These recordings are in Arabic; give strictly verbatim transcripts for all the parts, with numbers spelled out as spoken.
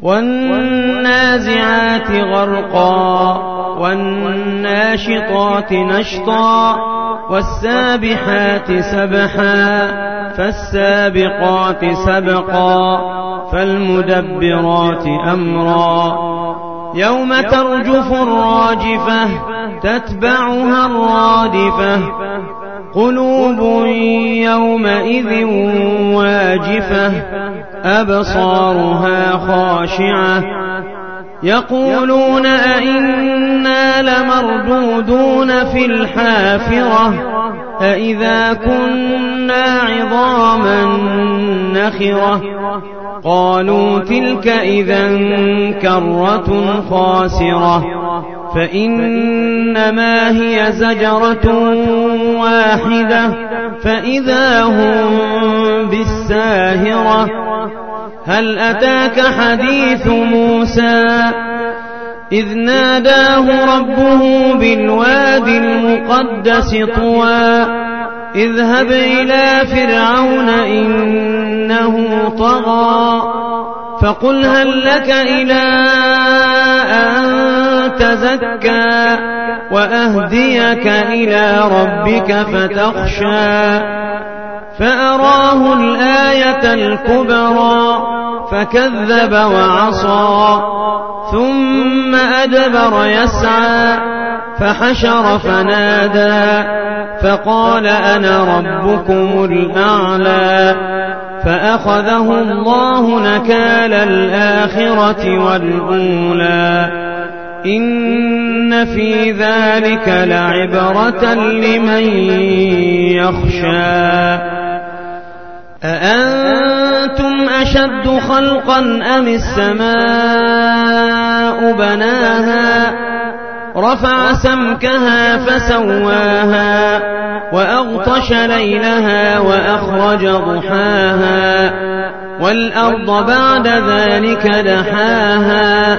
والنازعات غرقا والناشطات نشطا والسابحات سبحا فالسابقات سبقا فالمدبرات أمرا يوم ترجف الراجفة تتبعها الرادفة قلوب يومئذ واجفة أبصارها خاشعة يقولون أئنا لمردودون في الحافرة أئذا كنا عظاما نخرة قالوا تلك إذا كرة خاسرة فإنما هي زجرة واحدة فإذا هم بالساهرة هل أتاك حديث موسى إذ ناداه ربه بالواد المقدس طوى اذهب إلى فرعون إنه طغى فقل هل لك إلى أن تزكى وأهديك إلى ربك فتخشى فأراه الآية الكبرى فكذب وعصى ثم أدبر يسعى فحشر فنادى فقال أنا ربكم الأعلى فأخذه الله نكال الآخرة والأولى إن في ذلك لعبرة لمن يخشى أأنتم أشد خلقا أم السماء بناها رفع سمكها فسواها وأغطش ليلها وأخرج ضحاها والأرض بعد ذلك دحاها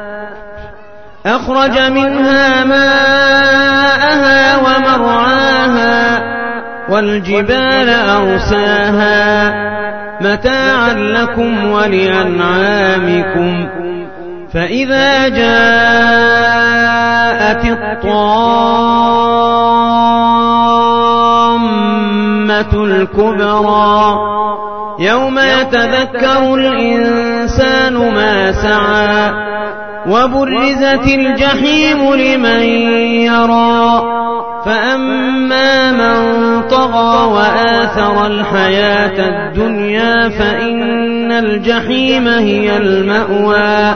أخرج منها ماءها ومرعاها والجبال أرساها متاعا لكم ولأنعامكم فإذا جاءت الطامة الكبرى يوم يتذكر الإنسان ما سعى وبرزت الجحيم لمن يرى فأما من طغى وآثر الحياة الدنيا فإن الجحيم هي المأوى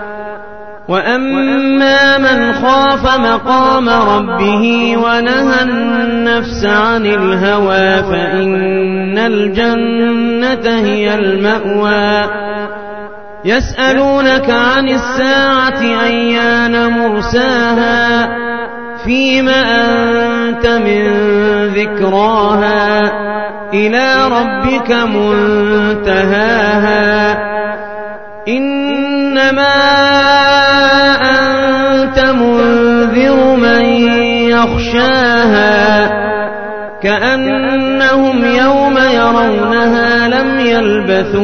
وأما من خاف مقام ربه ونهى النفس عن الهوى فإن الجنة هي المأوى يسألونك عن الساعة أيان مرساها فيم أنت من ذكراها إلى ربك منتهاها إنما أنت منذر من يخشاها كأنهم يوم يرونها لم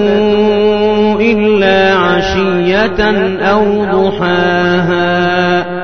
يلبثوا إلا عشية أو ضحاها.